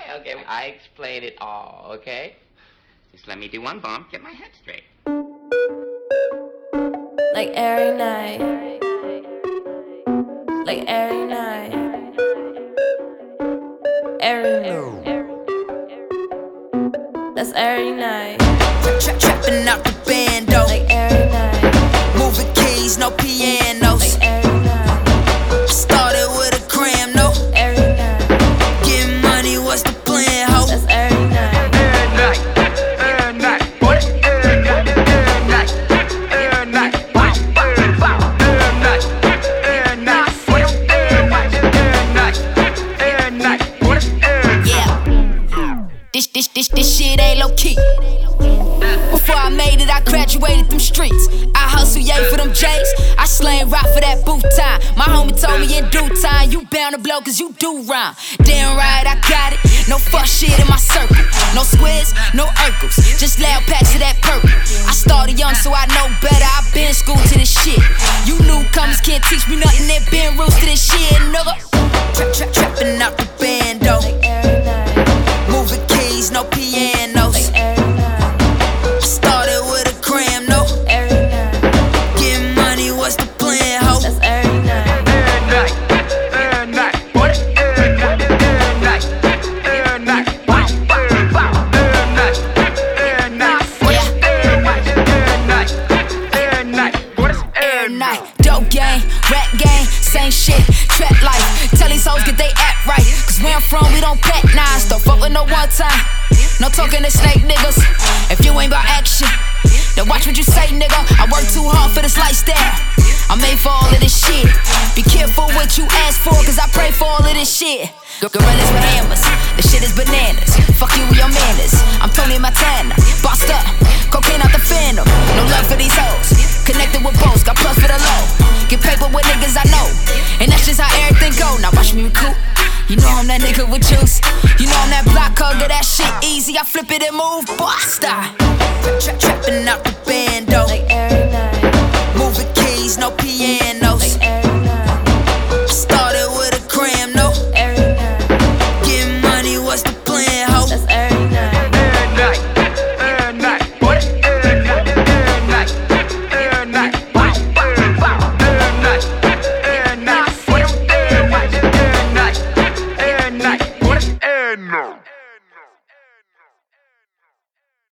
Okay, I explain it all, okay? Just let me do one bump, get my head straight. Like every night. Like every night. Every night. That's every night. Trapping out the bando. Like every night. Moving keys, no pianos. Like every night. Started with a gram, no. Every night. Getting money, what's the plan, ho? That's every night. Every night, every night, boy. Every night, every night, every night, wow, wow, wow. Every night, every night, boy. Every night, every night, boy. Yeah. This shit ain't low key. Before I made it, I graduated them streets. I hustle, yay, for them J's. I slang rock for that boot time. My homie told me in due time, you bound to blow cause you do rhyme. Damn right, I got it. No fuck shit in my circle. No squares, no Urkels. Just loud packs of that purple. I started young, so I know better. I been school to this shit. You newcomers can't teach me nothing. They been roots to this shit, nigga. Trapping out the bando. Like every night. Moving keys, no pianos. Like every night. Started with a gram, no. Every night. Getting money, what's the plan, ho? That's every night. Every night, every night, boy. Every night, every night, every night, wow, wow, wow. Every night, every night, boy. Every night, every night, every night, boy. Every night. Dope gang, rap gang, same shit, trap life. Tell these hoes get they act right. Cause where I'm from, we don't pack nines. Don't fuck with no one time. No talking to snake niggas. If you ain't about action, then watch what you say, nigga. I work too hard for this lifestyle. I'm made for all of this shit. Be careful what you ask for, cause I pray for all of this shit. Gorillas with hammers, the shit is bananas. Fuck you with your manners. I'm Tony Montana, bossed up, cocaine out the phantom. No love for these hoes, connected with both, got plus for the low. Get paper with niggas I know, and that's just how everything go. Now watch me recoup. You know I'm that nigga with juice. You know I'm that block hugger, that shit easy. I flip it and move, boy, I style. Trapping out the